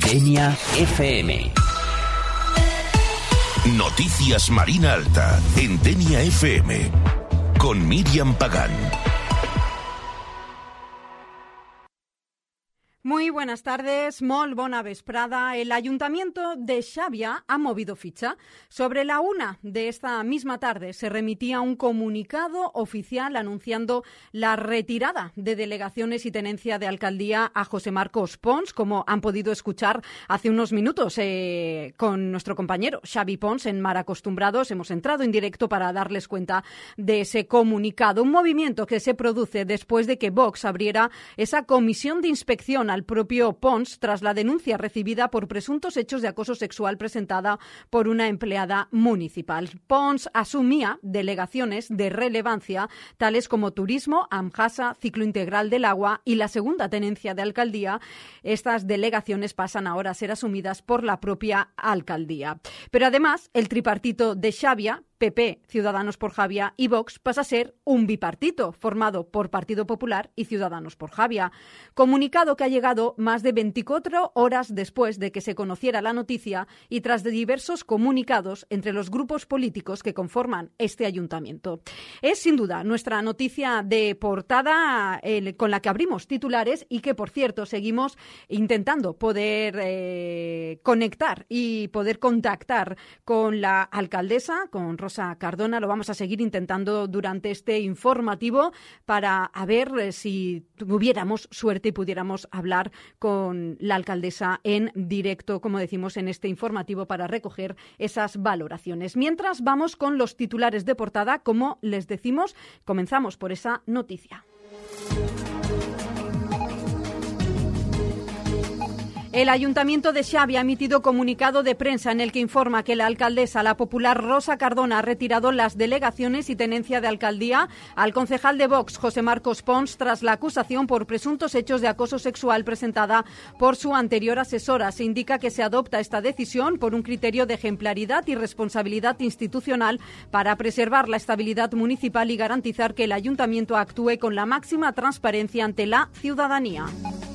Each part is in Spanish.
Denia FM. Noticias Marina Alta en Denia FM con Miriam Pagán. Muy buenas tardes, molt bona vesprada. El Ayuntamiento de Xàbia ha movido ficha. Sobre la 1 de esta misma tarde se remitía un comunicado oficial anunciando la retirada de delegaciones y tenencia de alcaldía a José Marcos Pons, como han podido escuchar hace unos minutos con nuestro compañero Xavi Pons en Mar Acostumbrados. Hemos entrado en directo para darles cuenta de ese comunicado. Un movimiento que se produce después de que Vox abriera esa comisión de inspección al propio Pons tras la denuncia recibida por presuntos hechos de acoso sexual presentada por una empleada municipal. Pons asumía delegaciones de relevancia tales como turismo, Amjasa, ciclo integral del agua y la segunda tenencia de alcaldía. Estas delegaciones pasan ahora a ser asumidas por la propia alcaldía. Pero además, el tripartito de Xàbia, PP, Ciudadanos por Xàbia y Vox, pasa a ser un bipartito formado por Partido Popular y Ciudadanos por Xàbia. Comunicado que ha llegado más de 24 horas después de que se conociera la noticia y tras de diversos comunicados entre los grupos políticos que conforman este ayuntamiento. Es sin duda nuestra noticia de portada con la que abrimos titulares y que, por cierto, seguimos intentando poder conectar y poder contactar con la alcaldesa, con Rosa Cardona. Lo vamos a seguir intentando durante este informativo para ver si tuviéramos suerte y pudiéramos hablar con la alcaldesa en directo, como decimos, en este informativo para recoger esas valoraciones. Mientras vamos con los titulares de portada, como les decimos, comenzamos por esa noticia. El Ayuntamiento de Xàbia ha emitido comunicado de prensa en el que informa que la alcaldesa, la popular Rosa Cardona, ha retirado las delegaciones y tenencia de alcaldía al concejal de Vox, José Marcos Pons, tras la acusación por presuntos hechos de acoso sexual presentada por su anterior asesora. Se indica que se adopta esta decisión por un criterio de ejemplaridad y responsabilidad institucional para preservar la estabilidad municipal y garantizar que el Ayuntamiento actúe con la máxima transparencia ante la ciudadanía.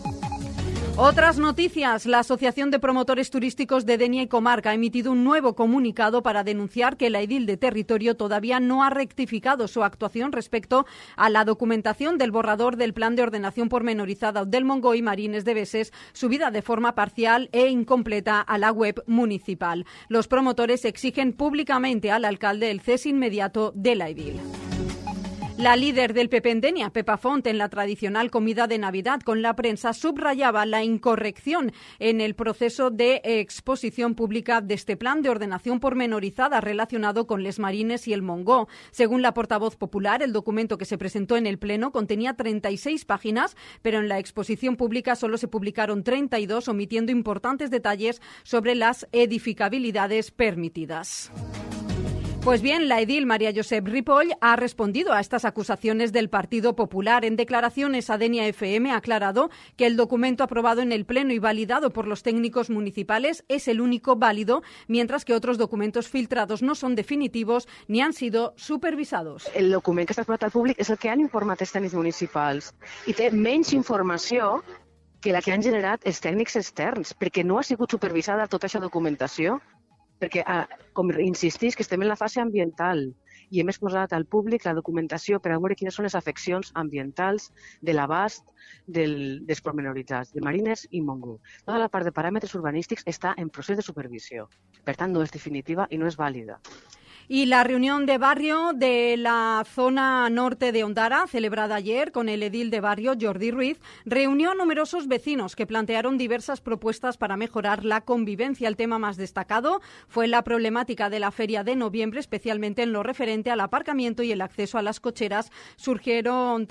Otras noticias. La Asociación de Promotores Turísticos de Denia y Comarca ha emitido un nuevo comunicado para denunciar que la edil de territorio todavía no ha rectificado su actuación respecto a la documentación del borrador del Plan de Ordenación Pormenorizada del Montgó Marines de Veses, subida de forma parcial e incompleta a la web municipal. Los promotores exigen públicamente al alcalde el cese inmediato de la edil. La líder del PP en Denia, Pepa Font, en la tradicional comida de Navidad con la prensa, subrayaba la incorrección en el proceso de exposición pública de este plan de ordenación pormenorizada relacionado con Les Marines y el Montgó. Según la portavoz popular, el documento que se presentó en el Pleno contenía 36 páginas, pero en la exposición pública solo se publicaron 32, omitiendo importantes detalles sobre las edificabilidades permitidas. Pues bien, la edil María Josep Ripoll ha respondido a estas acusaciones del Partido Popular. En declaraciones a Denia FM ha aclarado que el documento aprobado en el Pleno y validado por los técnicos municipales es el único válido, mientras que otros documentos filtrados no son definitivos ni han sido supervisados. El document que està aprovat al públic és el que han informat els tècnics municipals i té menys informació que la que han generat els tècnics externs, perquè no ha sigut supervisada tota aquesta documentació. Perquè, com insistís, que estem en la fase ambiental i hem exposat al públic la documentació per a veure quines són les afeccions ambientals de l'abast dels pormenoritzats, de Marines i Montgó. Tota la part de paràmetres urbanístics està en procés de supervisió. Per tant, no és definitiva i no és vàlida. Y la reunión de barrio de la zona norte de Ondara, celebrada ayer con el edil de barrio, Jordi Ruiz, reunió a numerosos vecinos que plantearon diversas propuestas para mejorar la convivencia. El tema más destacado fue la problemática de la feria de noviembre, especialmente en lo referente al aparcamiento y el acceso a las cocheras. Sugirieron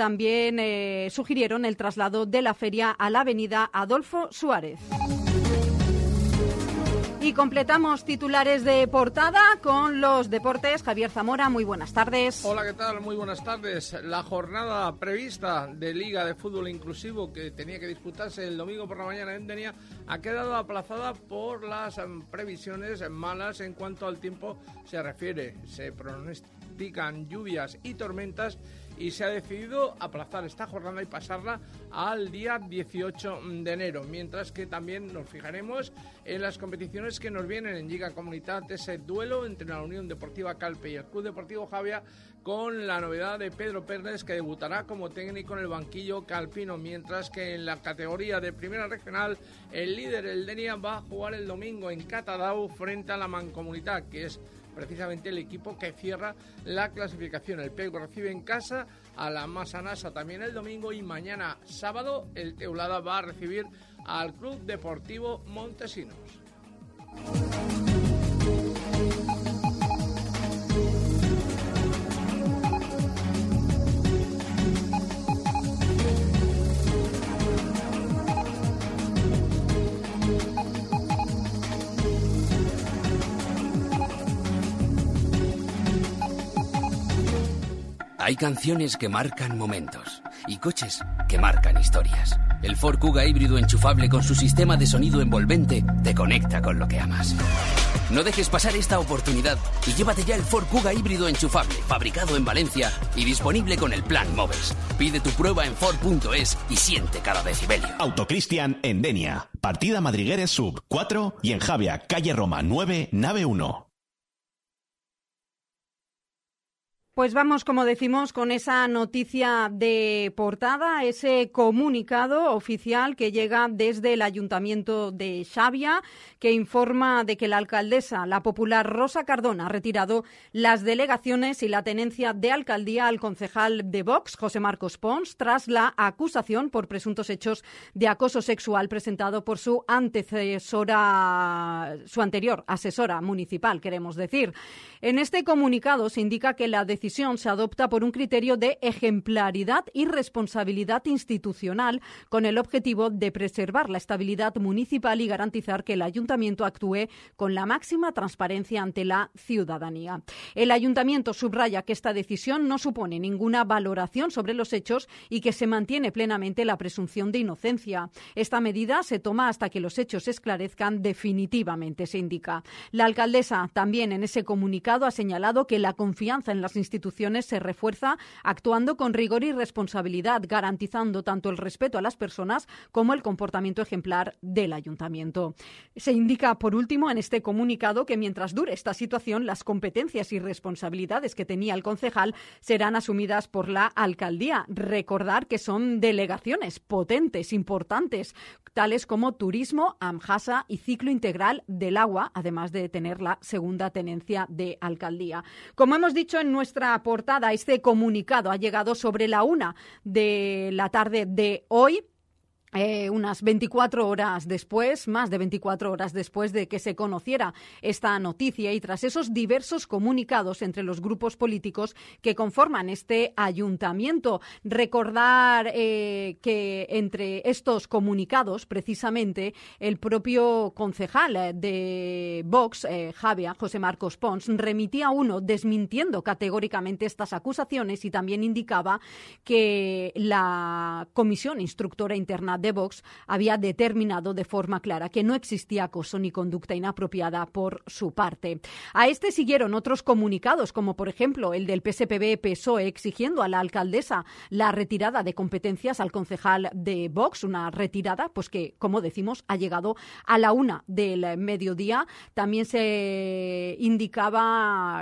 el traslado de la feria a la avenida Adolfo Suárez. Y completamos titulares de portada con los deportes. Javier Zamora, muy buenas tardes. Hola, ¿qué tal? Muy buenas tardes. La jornada prevista de Liga de Fútbol Inclusivo, que tenía que disputarse el domingo por la mañana en Denia, ha quedado aplazada por las previsiones malas en cuanto al tiempo se refiere. Se pronostican lluvias y tormentas y se ha decidido aplazar esta jornada y pasarla al día 18 de enero, mientras que también nos fijaremos en las competiciones que nos vienen en Lliga Comunitat, ese duelo entre la Unión Deportiva Calpe y el Club Deportivo Javia, con la novedad de Pedro Pérez, que debutará como técnico en el banquillo calpino, mientras que en la categoría de primera regional el líder, el Denia, va a jugar el domingo en Catadau frente a la Mancomunitat, que es precisamente el equipo que cierra la clasificación. El Pego recibe en casa a la Masanasa también el domingo, y mañana sábado el Teulada va a recibir al Club Deportivo Montesinos. Hay canciones que marcan momentos y coches que marcan historias. El Ford Kuga híbrido enchufable con su sistema de sonido envolvente te conecta con lo que amas. No dejes pasar esta oportunidad y llévate ya el Ford Kuga híbrido enchufable, fabricado en Valencia y disponible con el plan Moves. Pide tu prueba en Ford.es y siente cada decibelio. Autocristian en Denia, partida Madrigueres Sub 4 y en Javia, calle Roma 9, nave 1. Pues vamos, como decimos, con esa noticia de portada, ese comunicado oficial que llega desde el Ayuntamiento de Xàbia, que informa de que la alcaldesa, la popular Rosa Cardona, ha retirado las delegaciones y la tenencia de alcaldía al concejal de Vox, José Marcos Pons, tras la acusación por presuntos hechos de acoso sexual presentado por su anterior asesora municipal, queremos decir. En este comunicado se indica que la decisión se adopta por un criterio de ejemplaridad y responsabilidad institucional, con el objetivo de preservar la estabilidad municipal y garantizar que el ayuntamiento actúe con la máxima transparencia ante la ciudadanía. El ayuntamiento subraya que esta decisión no supone ninguna valoración sobre los hechos y que se mantiene plenamente la presunción de inocencia. Esta medida se toma hasta que los hechos se esclarezcan definitivamente, se indica. La alcaldesa también en ese comunicado ha señalado que la confianza en las instituciones se refuerza actuando con rigor y responsabilidad, garantizando tanto el respeto a las personas como el comportamiento ejemplar del ayuntamiento. Se indica, por último, en este comunicado que mientras dure esta situación, las competencias y responsabilidades que tenía el concejal serán asumidas por la alcaldía. Recordar que son delegaciones potentes, importantes, tales como turismo, Amjasa y ciclo integral del agua, además de tener la segunda tenencia de alcaldía. Como hemos dicho en nuestra portada, este comunicado ha llegado sobre la 1 de la tarde de hoy. Unas 24 horas después, más de 24 horas después de que se conociera esta noticia y tras esos diversos comunicados entre los grupos políticos que conforman este ayuntamiento. Recordar que entre estos comunicados, precisamente, el propio concejal de Vox, Javia, José Marcos Pons, remitía uno desmintiendo categóricamente estas acusaciones y también indicaba que la comisión instructora interna de Vox había determinado de forma clara que no existía acoso ni conducta inapropiada por su parte. A este siguieron otros comunicados, como por ejemplo el del PSPB-PSOE, exigiendo a la alcaldesa la retirada de competencias al concejal de Vox, una retirada pues que, como decimos, ha llegado a la 1 del mediodía. También se indicaba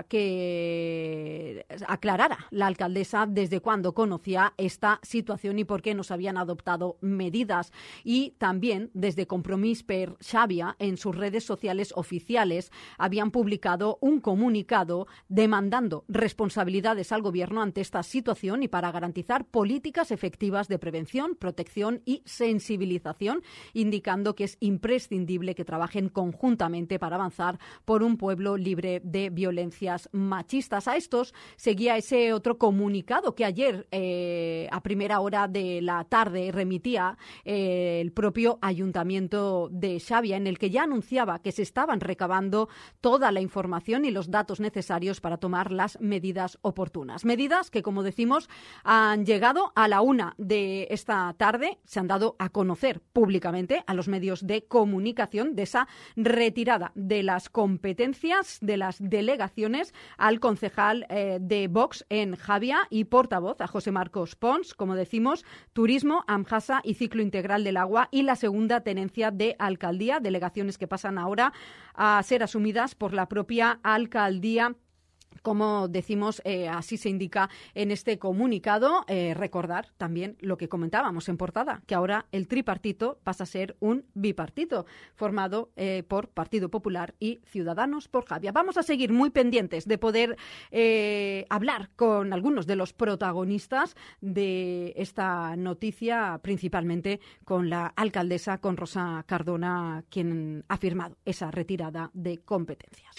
que aclarara la alcaldesa desde cuándo conocía esta situación y por qué no se habían adoptado medidas. Y también desde Compromís per Xàbia en sus redes sociales oficiales habían publicado un comunicado demandando responsabilidades al gobierno ante esta situación y para garantizar políticas efectivas de prevención, protección y sensibilización, indicando que es imprescindible que trabajen conjuntamente para avanzar por un pueblo libre de violencias machistas. A estos seguía ese otro comunicado que ayer a primera hora de la tarde remitía el propio Ayuntamiento de Xàbia, en el que ya anunciaba que se estaban recabando toda la información y los datos necesarios para tomar las medidas oportunas. Medidas que, como decimos, han llegado a la 1 de esta tarde, se han dado a conocer públicamente a los medios de comunicación de esa retirada de las competencias de las delegaciones al concejal de Vox en Xàbia y portavoz, a José Marcos Pons, como decimos, Turismo, Amjasa y Ciclo Integral del Agua, y la segunda tenencia de alcaldía, delegaciones que pasan ahora a ser asumidas por la propia alcaldía. Como decimos, así se indica en este comunicado. Recordar también lo que comentábamos en portada, que ahora el tripartito pasa a ser un bipartito, formado por Partido Popular y Ciudadanos por Xàbia. Vamos a seguir muy pendientes de poder hablar con algunos de los protagonistas de esta noticia, principalmente con la alcaldesa, con Rosa Cardona, quien ha firmado esa retirada de competencias.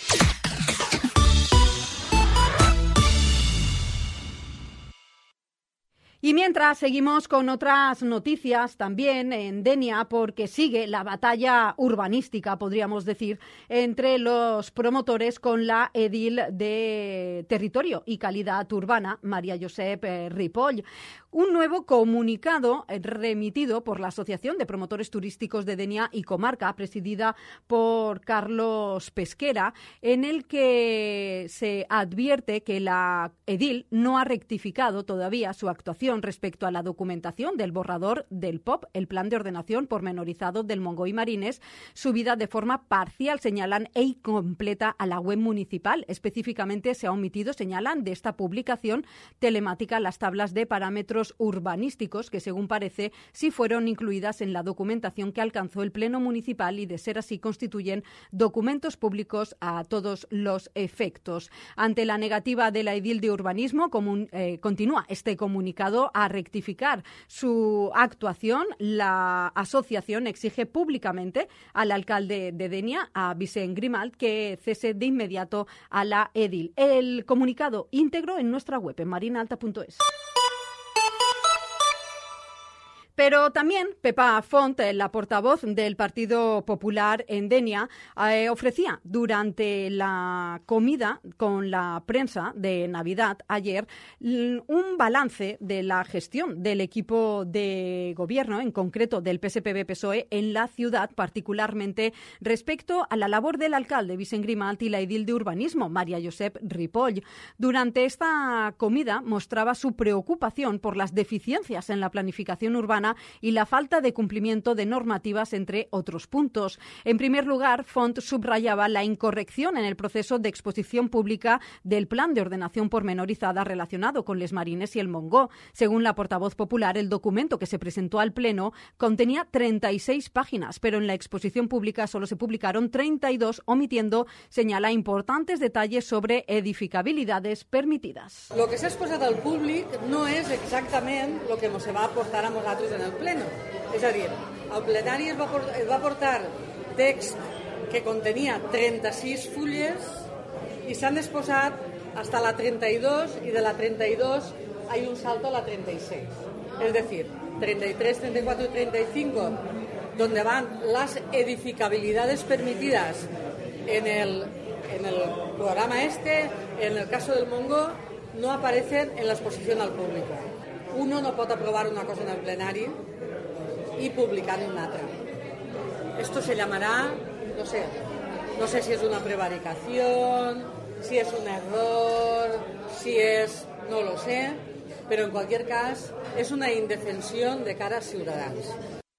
Y mientras seguimos con otras noticias también en Denia, porque sigue la batalla urbanística, podríamos decir, entre los promotores con la edil de Territorio y Calidad Urbana, María Josep Ripoll. Un nuevo comunicado remitido por la Asociación de Promotores Turísticos de Denia y Comarca, presidida por Carlos Pesquera, en el que se advierte que la edil no ha rectificado todavía su actuación respecto a la documentación del borrador del POP, el Plan de Ordenación Pormenorizado del Montgó y Marines, subida de forma parcial, señalan, e incompleta a la web municipal. Específicamente se ha omitido, señalan, de esta publicación telemática las tablas de parámetros urbanísticos que, según parece, sí fueron incluidas en la documentación que alcanzó el Pleno Municipal y, de ser así, constituyen documentos públicos a todos los efectos. Ante la negativa de la edil de urbanismo, continúa este comunicado a rectificar su actuación. La asociación exige públicamente al alcalde de Denia, a Vicent Grimalt, que cese de inmediato a la edil. El comunicado íntegro en nuestra web, en marinaalta.es. Pero también Pepa Font, la portavoz del Partido Popular en Denia, ofrecía durante la comida con la prensa de Navidad ayer un balance de la gestión del equipo de gobierno, en concreto del PSPB-PSOE, en la ciudad, particularmente respecto a la labor del alcalde Vicent Grimalt y la edil de urbanismo, María Josep Ripoll. Durante esta comida mostraba su preocupación por las deficiencias en la planificación urbana y la falta de cumplimiento de normativas, entre otros puntos. En primer lugar, Font subrayaba la incorrección en el proceso de exposición pública del Plan de Ordenación Pormenorizada relacionado con Les Marines y el Montgó. Según la portavoz popular, el documento que se presentó al Pleno contenía 36 páginas, pero en la exposición pública solo se publicaron 32, omitiendo, señala, importantes detalles sobre edificabilidades permitides. Lo que s'ha exposat al públic no és exactament el que ens va aportar a nosaltres en el Pleno. És a dir, al plenari es va portar text que contenia 36 fulles i s'han exposat hasta la 32 y de la 32 hay un salto a la 36. Es decir, 33, 34 y 35, donde van las edificabilidades permitidas en el programa en el caso del Montgó, no aparecen en la exposición al público. Uno no pot aprobar una cosa en el plenari y publicar en una altra. Esto se llamará, no sé si es una prevaricación, si es un error, si es, no lo sé, pero en cualquier caso es una indefensión de cara a ciudadanos.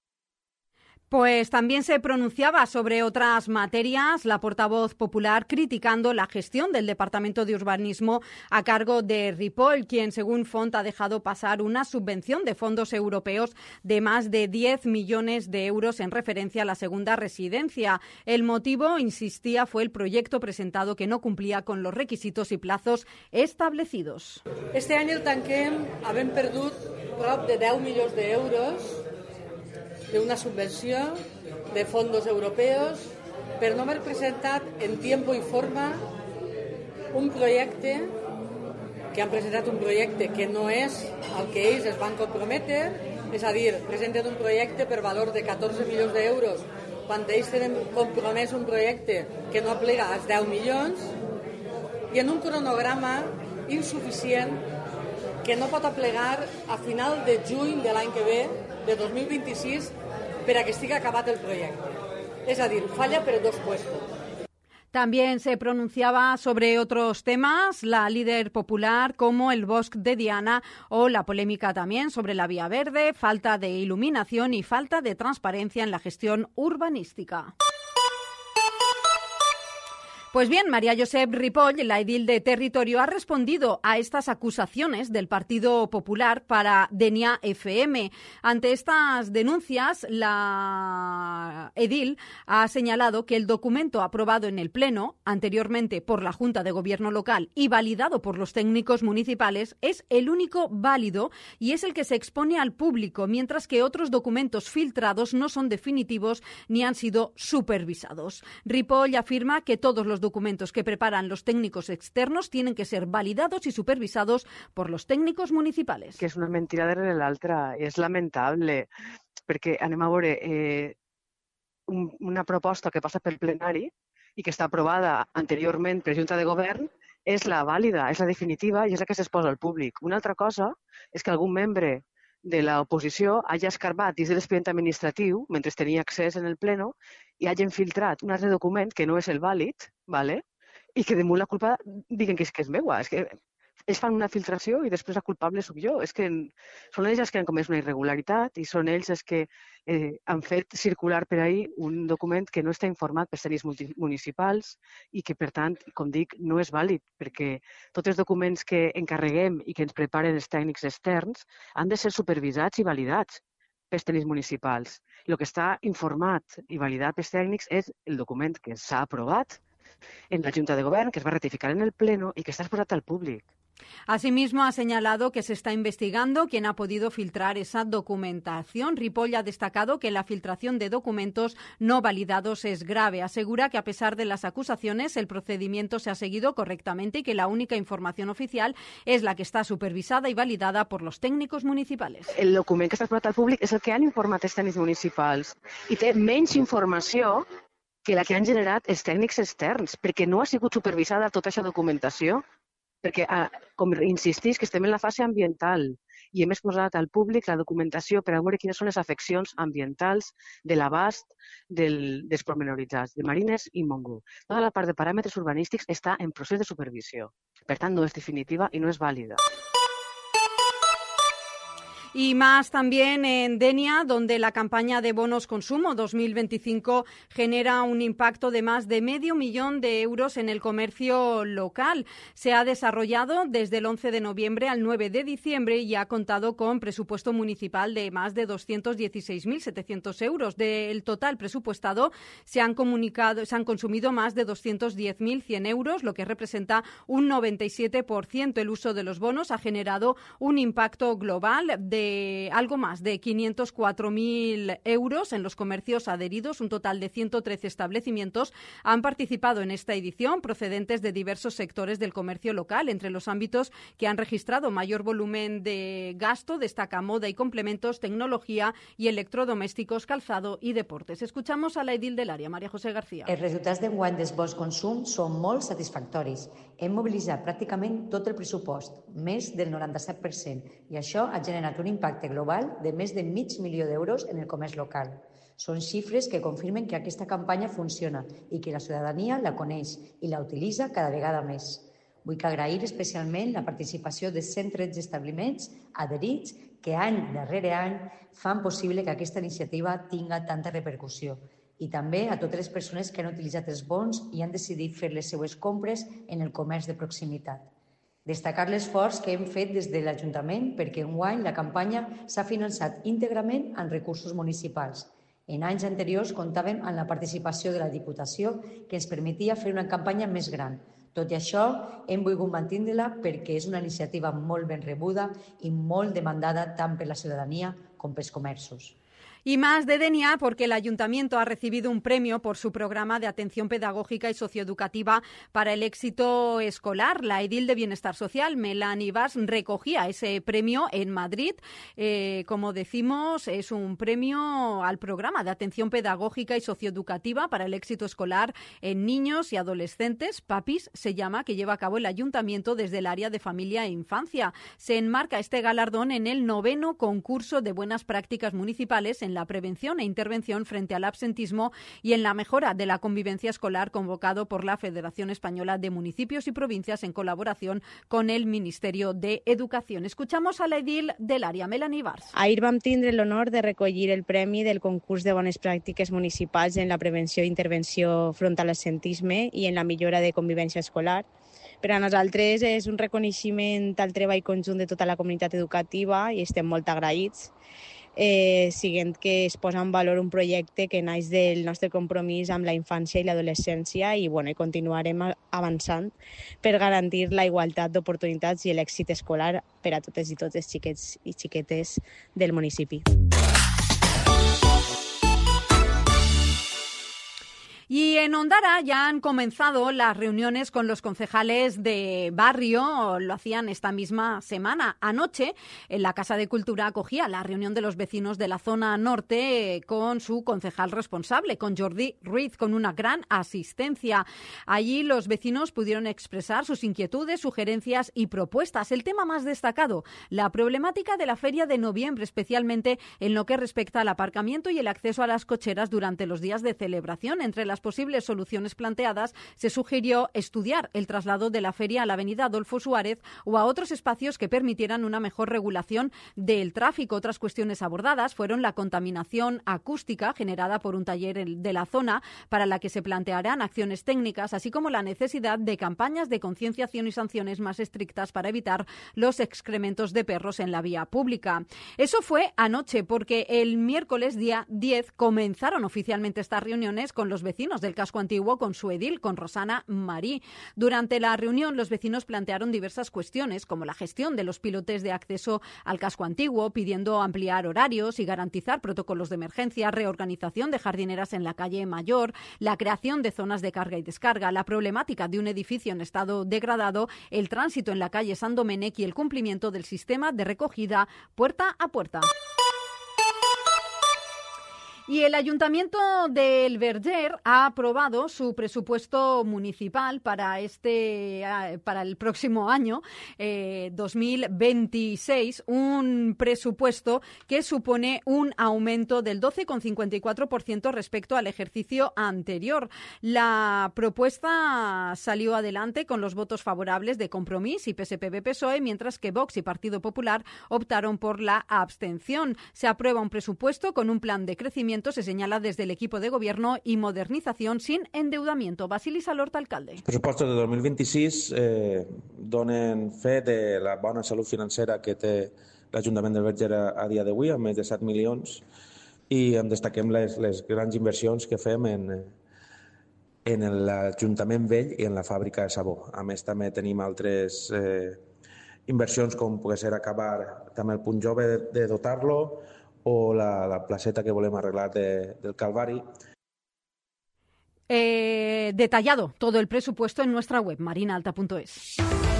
Pues también se pronunciaba sobre otras materias la portavoz popular, criticando la gestión del Departamento de Urbanismo a cargo de Ripoll, quien, según Font, ha dejado pasar una subvención de fondos europeos de más de 10 millones de euros en referencia a la segunda residencia. El motivo, insistía, fue el proyecto presentado que no cumplía con los requisitos y plazos establecidos. Este any el tanquem havent perdut prop de 10 milions d'euros d'una subvenció de fondos europeus per no haver presentat en tiempo i forma un projecte, que han presentat un projecte que no és el que ells es van comprometer És a dir, presenten un projecte per valor de 14 milions d'euros, quan ells tenen compromès un projecte que no aplega als 10 milions, i en un cronograma insuficient que no pot aplegar a final de juny de l'any que ve, de 2026, per a que estigui acabat el projecte. És a dir, falla per 2 puestos. También se pronunciaba sobre otros temas, la líder popular como el Bosque de Diana o la polémica también sobre la Vía Verde, falta de iluminación y falta de transparencia en la gestión urbanística. Pues bien, María Josep Ripoll, la edil de Territorio, ha respondido a estas acusaciones del Partido Popular para Denia FM. Ante estas denuncias, la edil ha señalado que el documento aprobado en el Pleno, anteriormente por la Junta de Gobierno local y validado por los técnicos municipales, es el único válido y es el que se expone al público, mientras que otros documentos filtrados no son definitivos ni han sido supervisados. Ripoll afirma que todos los documentos que preparan los técnicos externos tienen que ser validados y supervisados por los técnicos municipales. Que és una mentida darrere l'altra, és lamentable, perquè anem a veure una proposta que passa pel plenari i que està aprovada anteriorment per Junta de Govern, és la vàlida, és la definitiva i és la que s'exposa al públic. Una altra cosa és que algun membre de l'oposició hagi escarbat dins de l'expedient administratiu, mentre tenia accés en el pleno, i hagin filtrat un altre document que no és el vàlid, ¿vale? I que damunt la culpa diguen que és meua. És que ells fan una filtració i després la culpable soc jo. És que són ells els que han comès una irregularitat i són ells els que han fet circular per ahí un document que no està informat per tècnics municipals i que, per tant, com dic, no és vàlid, perquè tots els documents que encarreguem i que ens preparen els tècnics externs han de ser supervisats i validats pels tècnics municipals. El que està informat i validat pels tècnics és el document que s'ha aprovat en la Junta de Govern, que es va ratificar en el Pleno y que está exposat al públic. Asimismo, ha señalado que se está investigando quién ha podido filtrar esa documentación. Ripoll ha destacado que la filtración de documentos no validados es grave. Asegura que, a pesar de las acusaciones, el procedimiento se ha seguido correctamente y que la única información oficial es la que está supervisada y validada por los técnicos municipales. El document que està exposat al públic és el que han informat els tècnics municipals i té menys informació que la que han generat els tècnics externs, perquè no ha sigut supervisada tota aquesta documentació. Perquè, com insistís, que estem en la fase ambiental i hem exposat al públic la documentació per a veure quines són les afeccions ambientals de l'abast dels pormenoritzats, de Marines i Montgó. Tota la part de paràmetres urbanístics està en procés de supervisió. Per tant, no és definitiva i no és vàlida. Y más también en Denia, donde la campaña de bonos consumo 2025 genera un impacto de más de $500,000 en el comercio local. Se ha desarrollado desde el 11 de noviembre al 9 de diciembre y ha contado con presupuesto municipal de más de 216.700 euros. Del total presupuestado se han consumido más de 210.100 euros, lo que representa un 97%. El uso de los bonos ha generado un impacto global de algo más de 504.000 euros en los comercios adheridos. Un total de 113 establecimientos han participado en esta edición, procedentes de diversos sectores del comercio local. Entre los ámbitos que han registrado mayor volumen de gasto destaca moda y complementos, tecnología y electrodomésticos, calzado y deportes. Escuchamos a la edil del área, María José García. Els resultats d'enguany dels bons consum són molt satisfactoris. Hem mobilitzat pràcticament tot el pressupost, més del 97%, i això ha generat un impacte global de més de $500,000 en el comerç local. Són xifres que confirmen que aquesta campanya funciona i que la ciutadania la coneix i la utilitza cada vegada més. Vull agrair especialment la participació de 113 establiments adherits que any darrere any fan possible que aquesta iniciativa tinga tanta repercussió, i també a totes les persones que han utilitzat els bons i han decidit fer les seues compres en el comerç de proximitat. Destacar l'esforç que hem fet des de l'Ajuntament perquè enguany la campanya s'ha finançat íntegrament amb recursos municipals. En anys anteriors comptàvem amb la participació de la Diputació que ens permetia fer una campanya més gran. Tot i això, hem volgut mantenir-la perquè és una iniciativa molt ben rebuda i molt demandada tant per la ciutadania com pels comerços. Y más de Denia porque el Ayuntamiento ha recibido un premio por su programa de atención pedagógica y socioeducativa para el éxito escolar. La edil de Bienestar Social, Melanie Vaz, recogía ese premio en Madrid. Como decimos, es un premio al programa de atención pedagógica y socioeducativa para el éxito escolar en niños y adolescentes. PAPIS se llama, que lleva a cabo el Ayuntamiento desde el área de familia e infancia. Se enmarca este galardón en el 9º concurso de buenas prácticas municipales en la prevención e intervención frente al absentismo y en la mejora de la convivencia escolar, convocado por la Federación Española de Municipios y Provincias en colaboración con el Ministerio de Educación. Escuchamos a la edil del área, Melanie Vaz. Ahir vam tindre l'honor de recollir el premi del concurs de bones pràctiques municipals en la prevenció i intervenció front a l'absentisme i en la millora de convivència escolar. Per a nosaltres és un reconeixement al treball conjunt de tota la comunitat educativa i estem molt agraïts. Siguent que es posa en valor un projecte que naix del nostre compromís amb la infància i l'adolescència i continuarem avançant per garantir la igualtat d'oportunitats i l'èxit escolar per a totes i tots els xiquets i xiquetes del municipi. Y en Ondara ya han comenzado las reuniones con los concejales de barrio, lo hacían esta misma semana. Anoche, en la Casa de Cultura, acogía la reunión de los vecinos de la zona norte con su concejal responsable, con Jordi Ruiz, con una gran asistencia. Allí los vecinos pudieron expresar sus inquietudes, sugerencias y propuestas. El tema más destacado, la problemática de la feria de noviembre, especialmente en lo que respecta al aparcamiento y el acceso a las cocheras durante los días de celebración. Entre las posibles soluciones planteadas, se sugirió estudiar el traslado de la feria a la avenida Adolfo Suárez o a otros espacios que permitieran una mejor regulación del tráfico. Otras cuestiones abordadas fueron la contaminación acústica generada por un taller de la zona, para la que se plantearán acciones técnicas, así como la necesidad de campañas de concienciación y sanciones más estrictas para evitar los excrementos de perros en la vía pública. Eso fue anoche, porque el miércoles día 10 comenzaron oficialmente estas reuniones con los vecinos del casco antiguo, con su edil, con Rosana Marí. Durante la reunión, los vecinos plantearon diversas cuestiones, como la gestión de los pilotes de acceso al casco antiguo, pidiendo ampliar horarios y garantizar protocolos de emergencia, reorganización de jardineras en la calle Mayor, la creación de zonas de carga y descarga, la problemática de un edificio en estado degradado, el tránsito en la calle San Domènec y el cumplimiento del sistema de recogida puerta a puerta. Y el Ayuntamiento del Verger ha aprobado su presupuesto municipal para el próximo año, 2026, un presupuesto que supone un aumento del 12,54% respecto al ejercicio anterior. La propuesta salió adelante con los votos favorables de Compromís y PSPB-PSOE, mientras que Vox y Partido Popular optaron por la abstención. Se aprueba un presupuesto con un plan de crecimiento, se señala desde el equipo de gobierno, y modernización sin endeudamiento. Basili Salort, alcalde. Els pressupostos de 2026 donen fe de la bona salut financera que té l'Ajuntament del Verger a dia d'avui, amb més de 7 milions, i en destaquem les grans inversions que fem en l'Ajuntament Vell i en la fàbrica de sabó. A més, també tenim altres inversions, com pugui ser acabar també el punt jove de dotar-lo, o la placeta que volem arreglar del Calvari. Detallado todo el presupuesto en nuestra web, marinaalta.es.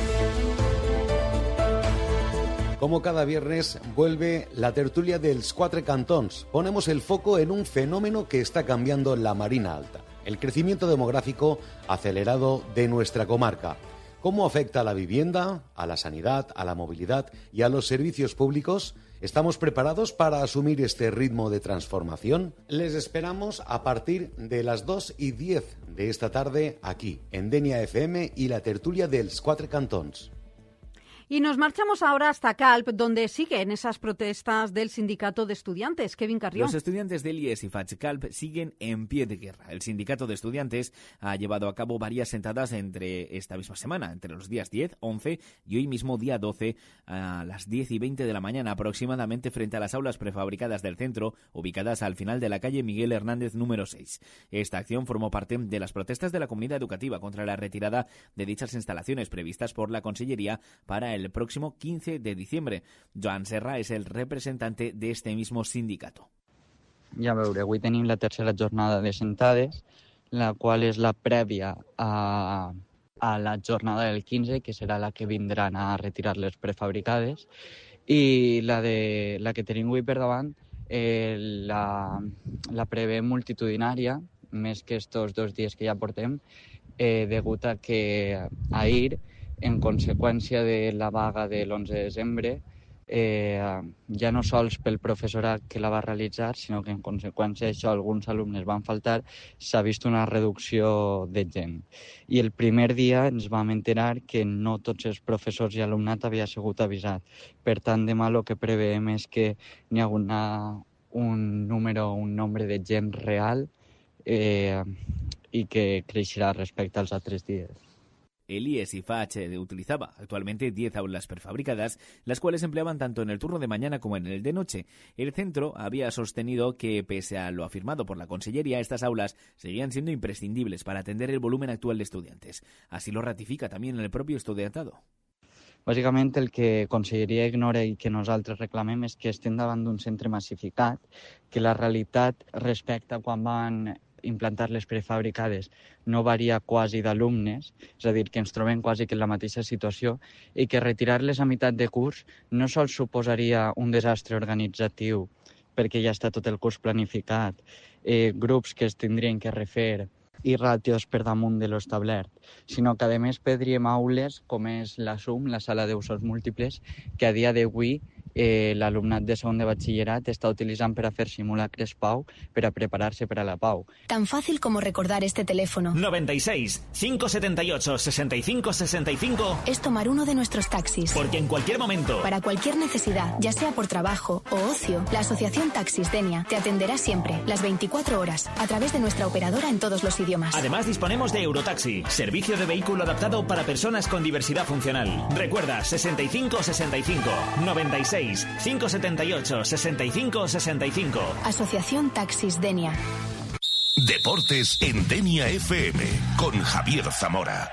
Como cada viernes, vuelve la tertulia dels Quatre Cantons. Ponemos el foco en un fenómeno que está cambiando la Marina Alta: el crecimiento demográfico acelerado de nuestra comarca. ¿Cómo afecta a la vivienda, a la sanidad, a la movilidad y a los servicios públicos? ¿Estamos preparados para asumir este ritmo de transformación? Les esperamos a partir de las 2:10 de esta tarde aquí, en Denia FM y la tertulia dels Quatre Cantons. Y nos marchamos ahora hasta Calp, donde siguen esas protestas del sindicato de estudiantes. Kevin Carrió. Los estudiantes del IES y FACH-Calp siguen en pie de guerra. El sindicato de estudiantes ha llevado a cabo varias sentadas entre esta misma semana, entre los días 10, 11 y hoy mismo día 12, a las 10:20 de la mañana aproximadamente, frente a las aulas prefabricadas del centro, ubicadas al final de la calle Miguel Hernández número 6. Esta acción formó parte de las protestas de la comunidad educativa contra la retirada de dichas instalaciones previstas por la Consellería para el próximo 15 de diciembre. Joan Serra es el representante de este mismo sindicato. Ja veure, avui tenim la tercera jornada de sentades, la qual és la prèvia a la jornada del 15, que serà la que vindran a retirar les prefabricades, i la que tenim avui per davant la prevé multitudinària, més que estos 2 dies que ja portem, degut a que ahir, en conseqüència de la vaga de l'11 de desembre, ja no sols pel professorat que la va realitzar, sinó que en conseqüència d'això alguns alumnes van faltar, s'ha vist una reducció de gent. I el primer dia ens vam enterar que no tots els professors i alumnat havia sigut avisat. Per tant, demà el que preveiem és que n'hi ha un nombre de gent real y que creixerá respecto a los otros días. El IES-IFACH utilizaba actualmente 10 aulas prefabricadas, las cuales empleaban tanto en el turno de mañana como en el de noche. El centro había sostenido que, pese a lo afirmado por la Consellería, estas aulas seguían siendo imprescindibles para atender el volumen actual de estudiantes. Así lo ratifica también el propio estudiantado. Bàsicament el que Conselleria ignora i que nosaltres reclamem és que estem davant d'un centre massificat, que la realitat respecte a quan van implantar les prefabricades no varia quasi d'alumnes, és a dir, que ens trobem quasi que en la mateixa situació i que retirar-les a meitat de curs no sols suposaria un desastre organitzatiu perquè ja està tot el curs planificat, grups que es tindrien que refer i ràtios per damunt de l'establert, sinó que a més perdríem aules com és la SUM, la sala d'usos múltiples, que a dia d'avui l'alumnat de segon de batxillerat está utilizando para hacer simulacres PAU para prepararse para la PAU. Tan fácil como recordar este teléfono. 96 578 65 65 es tomar uno de nuestros taxis. Porque en cualquier momento, para cualquier necesidad, ya sea por trabajo o ocio, la Asociación Taxis Denia te atenderá siempre, las 24 horas, a través de nuestra operadora en todos los idiomas. Además disponemos de Eurotaxi, servicio de vehículo adaptado para personas con diversidad funcional. Recuerda, 65 65 96 578 65 65. Asociación Taxis Denia. Deportes en Denia FM con Javier Zamora.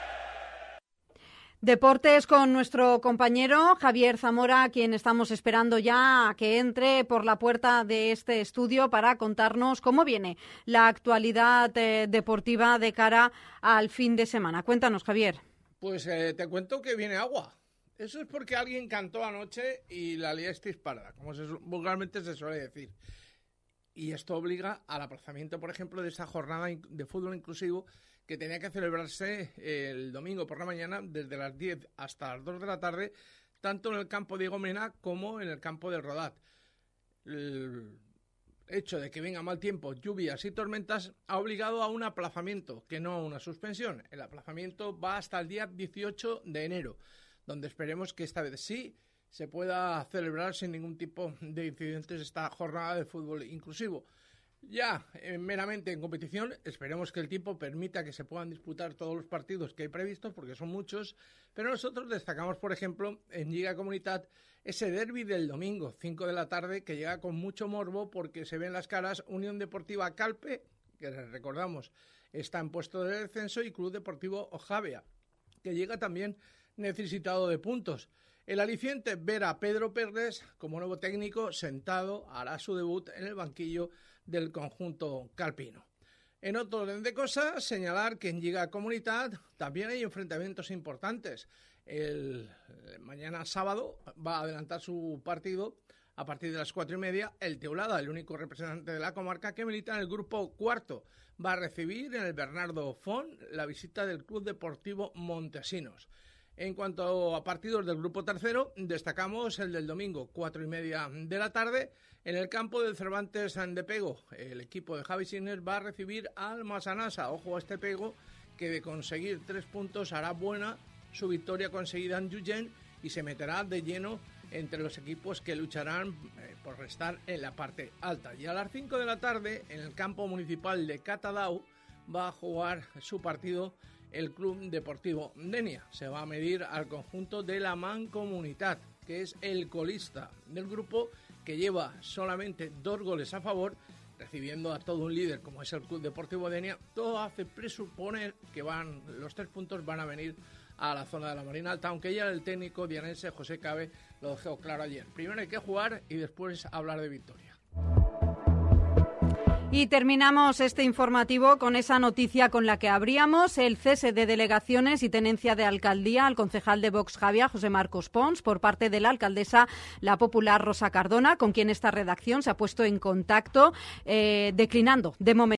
Deportes con nuestro compañero Javier Zamora, a quien estamos esperando ya a que entre por la puerta de este estudio para contarnos cómo viene la actualidad deportiva de cara al fin de semana. Cuéntanos, Javier. Pues te cuento que viene agua. Eso es porque alguien cantó anoche y la liasteis parda, como vulgarmente se suele decir. Y esto obliga al aplazamiento, por ejemplo, de esa jornada de fútbol inclusivo que tenía que celebrarse el domingo por la mañana desde las 10 hasta las 2 de la tarde, tanto en el campo Diego Mena como en el campo del Rodat. El hecho de que venga mal tiempo, lluvias y tormentas ha obligado a un aplazamiento, que no a una suspensión. El aplazamiento va hasta el día 18 de enero. Donde esperemos que esta vez sí se pueda celebrar sin ningún tipo de incidentes esta jornada de fútbol inclusivo. Ya meramente en competición, esperemos que el tiempo permita que se puedan disputar todos los partidos que hay previstos, porque son muchos, pero nosotros destacamos, por ejemplo, en Lliga Comunitat, ese derbi del domingo, 5 de la tarde, que llega con mucho morbo porque se ven las caras Unión Deportiva Calpe, que recordamos está en puesto de descenso, y Club Deportivo Ojavia, que llega también necesitado de puntos. El aliciente, ver a Pedro Pérez como nuevo técnico sentado, hará su debut en el banquillo del conjunto calpino. En otro orden de cosas, señalar que en Lliga Comunitat también hay enfrentamientos importantes. El mañana sábado va a adelantar su partido a partir de las 4:30. El Teulada, el único representante de la comarca que milita en el grupo cuarto, va a recibir en el Bernardo Font la visita del Club Deportivo Montesinos. En cuanto a partidos del grupo tercero, destacamos el del domingo, 4:30 de la tarde, en el campo del Cervantes de Pego. El equipo de Javi Sinner va a recibir al Masanasa. Ojo a este Pego, que de conseguir 3 puntos hará buena su victoria conseguida en Llutxent y se meterá de lleno entre los equipos que lucharán por restar en la parte alta. Y a las 5 de la tarde, en el campo municipal de Catadau, va a jugar su partido el Club Deportivo Denia. Se va a medir al conjunto de la Mancomunitat, que es el colista del grupo, que lleva solamente 2 goles a favor, recibiendo a todo un líder como es el Club Deportivo Denia. Todo hace presuponer que los 3 puntos van a venir a la zona de la Marina Alta, aunque ya el técnico dianense José Cabe lo dejó claro ayer. Primero hay que jugar y después hablar de victoria. Y terminamos este informativo con esa noticia con la que abríamos, el cese de delegaciones y tenencia de alcaldía al concejal de Vox Javia, José Marcos Pons, por parte de la alcaldesa, la popular Rosa Cardona, con quien esta redacción se ha puesto en contacto, declinando de momento